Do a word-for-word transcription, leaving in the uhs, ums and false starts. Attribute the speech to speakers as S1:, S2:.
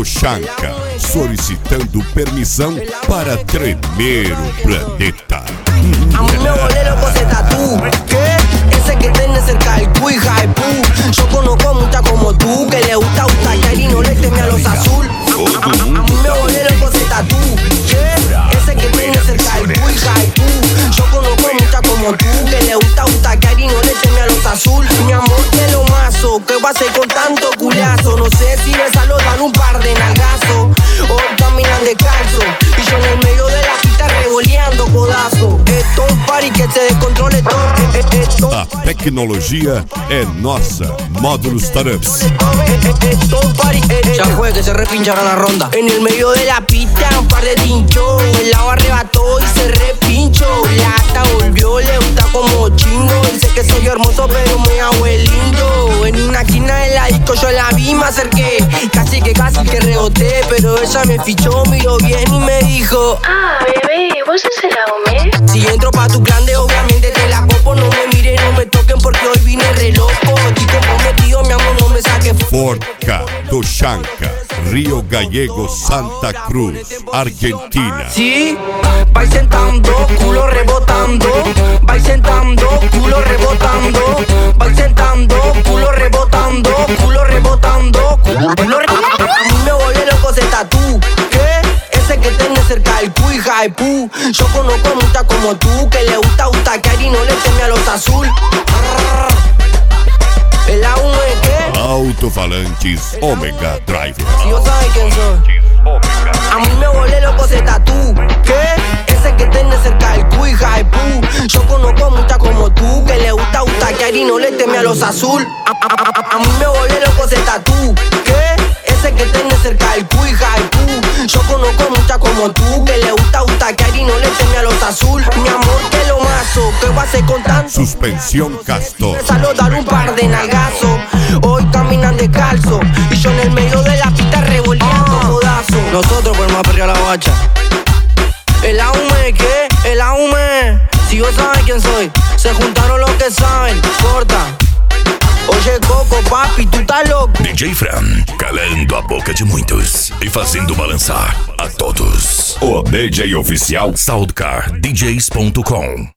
S1: do Chanca, solicitando permissão para tremer o planeta.
S2: A mí me volé loco ese tatú, ¿qué? Ese que tiene cerca del cu, hija de pu. Yo conozco muchas como tú, que le gusta usar y no le teme a los azul. A, a, a mí me volé loco ese tatú, ¿qué? Ese que tiene cerca del cu, hija de pu. Yo conozco muchas como tú, que le gusta usar y no le teme a los azul. Mi amor, te lo mazo, ¿qué va a hacer con tanto culiazo? No sé si besarlo dan un par de nalgazos. Hoy caminan descalzo y yo en el medio de la pista revoleando codazo. Esto es un party que se descontrole todo. Esto
S1: A tecnologia é nossa. Módulos Startups.
S2: ya fue que se repinchan la ronda. En el medio de la pista un par de tinchos. El lado arrebató y se repinchó. La gata volvió, le gusta como chingo. Dice que soy hermoso pero me hago el lindo. En una esquina de la disco yo la vi, me acerqué. Casi que casi que reboté, pero ella me fichó, miró bien y me dijo:
S3: Ah, bebé, ¿vos sos el Aumé?
S2: si entro pa' tu clan de obviamente te la copo. No me miren, no me toquen porque hoy vine re loco. Estoy comprometido, mi amor, no me saque.
S1: Forca do Chanca, Rio Gallego, Santa Cruz, Argentina.
S2: Sí, vais sentando, culo rebotando. Vais sentando, culo rebotando. Vais sentando, culo rebotando. Culo rebotando, culo rebotando. A mí me volé loco ese tatú, ¿qué? Ese que tiene cerca del cu, hija de pu. Yo conozco muchas como tú, que le gusta utaquear y no le teme a los azul. El A uno es ¿qué?
S1: Alto-falantes Omega Drive.
S2: Si vos sabés quién soy. A mí me volé loco ese tatú, ¿qué? Ese que tiene cerca del cu, hija de pu. Yo conozco muchas como tú, que le gusta utaquear y no le teme a los azul. A, a, a, a mí me volé loco ese tatú, ¿qué? Ese que tiene cerca del cu, hija de pu. Yo conozco muchas como tú, que le gusta utaquear y no le teme a los azul. Mi amor, te lo mazo, ¿qué va a hacer con tanto?
S1: Suspensión Castor.
S2: Besalo, dar un par de nalgazos. Hoy caminan descalzo y yo en el medio de la pista revolviendo codazo. Nosotros podemos perrear la bacha. El Aume, ¿qué? El Aume. Si vos sabés quién soy, se juntaron los que saben. Corta. Oye, Coco, papi, tu tá louco.
S4: D J Fran, calando a boca de muitos e fazendo balançar a todos. O D J oficial Soundcar D Js ponto com.